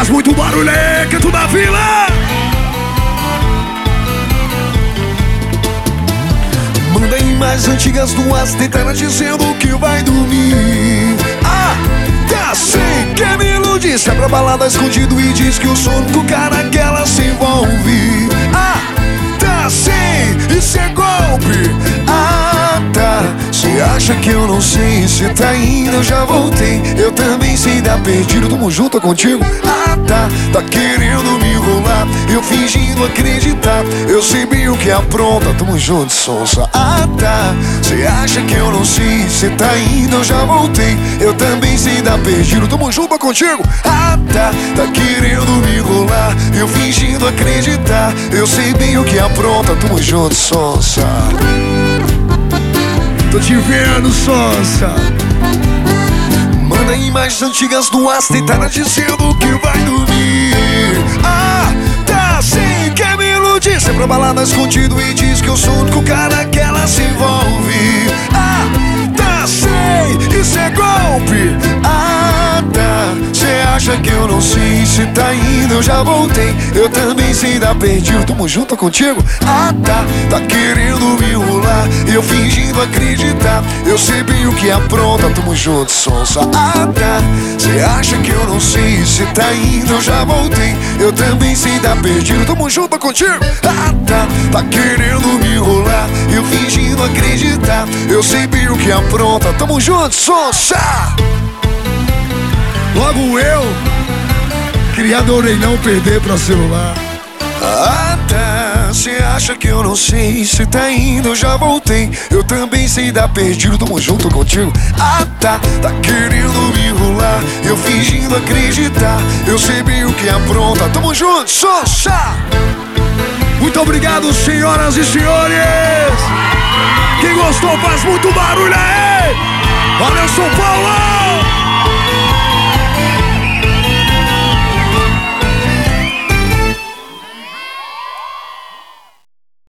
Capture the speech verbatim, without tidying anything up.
Faz muito barulho aí, canto da vila. Manda imagens antigas duas tentadas dizendo que vai dormir. Ah, tá sem quer me iludir. Se é pra balada escondido e diz que eu sou o único cara que ela se envolve. Ah, tá sem, isso é golpe. Ah, tá, cê acha que eu não sei. Cê tá indo, eu já voltei. Eu também sei dar perdido. Tamo junto contigo. Ah, tá, tá querendo me enrolar. Eu fingindo acreditar. Eu sei bem o que apronta. Tamo junto, sonsa. Ah, tá, cê acha que eu não sei. Cê tá indo, eu já voltei. Eu também sei dar perdido. Tamo junto contigo. Ah, tá, tá querendo me enrolar. Eu fingindo acreditar. Eu sei bem o que apronta. Tamo junto, sonsa. Tô te vendo, sonsa. Manda imagens antigas duas tentadas dizendo que vai dormir. Ah, tá sem quer me iludir. Sempre pra balada escondido e diz que eu sou o único cara que ela se envolve. Ah, tá sem, isso é golpe. Ah, tá, cê acha que eu não sei. Cê tá indo, eu já voltei. Eu também sei dar perdido. Tamo junto contigo. Ah, tá, tá querendo me enrolar. Eu fingindo acreditar. Eu sei bem o que apronta. Tamo junto, sonsa. Ah, tá, cê acha que eu não sei. Cê tá indo, eu já voltei. Eu também sei dar perdido. Tamo junto contigo. Ah, tá, tá querendo me enrolar. Eu fingindo acreditar. Eu sei bem o que apronta. Tamo junto, sonsa. Logo eu, criador em não perder pra celular. Ah, tá, cê acha que eu não sei. Cê tá indo, eu já voltei. Eu também sei dar perdido. Tamo junto contigo. Ah, tá, tá querendo me enrolar. Eu fingindo acreditar. Eu sei bem o que apronta. Tamo junto, sonsa. Muito obrigado, senhoras e senhores. Quem gostou faz muito barulho aí. Valeu, São Paulo.